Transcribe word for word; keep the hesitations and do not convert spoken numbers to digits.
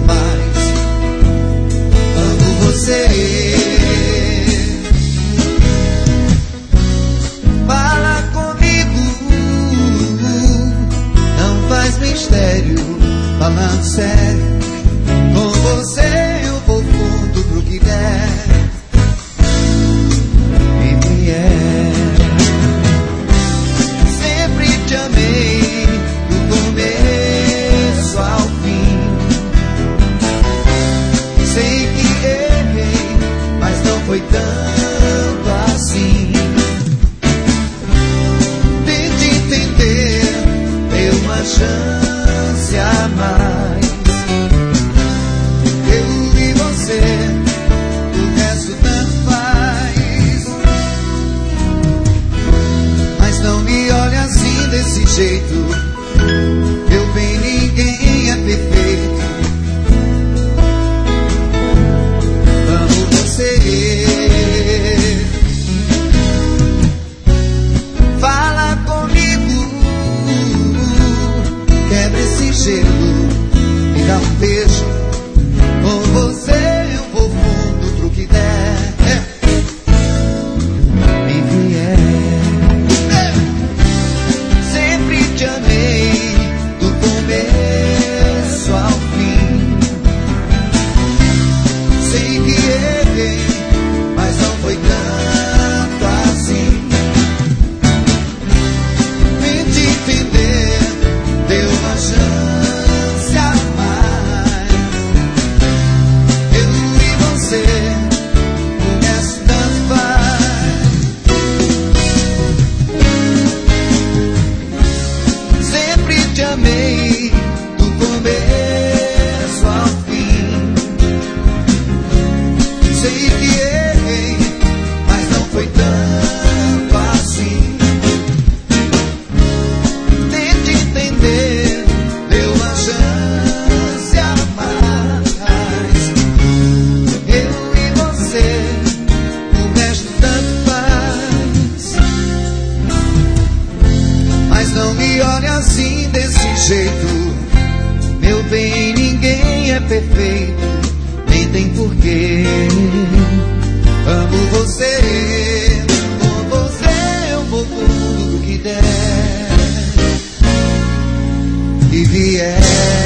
mais. Amo você. Fala comigo, não faz mistério, falando sério. Com você eu vou fundo pro que der e vier. Sempre te amei, do começo ao fim. Sei que errei, mas não foi tanto assim. Tente entender, dê uma chance a mais. Eu e você, o resto tanto faz. Mas não me olhe assim desse jeito. Meu bem, ninguém é perfeito. Amo você. Fala comigo, quebra esse gelo, me dá um beijo. Com você eu vou fundo pro que der e vier. Sempre te amei, do começo ao fim. Sei que errei, mas não foi tanto assim. Tente entender, deu uma chance a mais. Eu e você, o resto tanto faz. Sempre te amei, do começo ao fim. Sei que errei, mas não foi tanto assim. Tente entender, deu uma chance a mais. Eu e você, o resto tanto faz. Mas não me olhe assim desse jeito. Meu bem, ninguém é perfeito, nem tem porquê. Amo você. Com você eu vou por tudo que der e vier.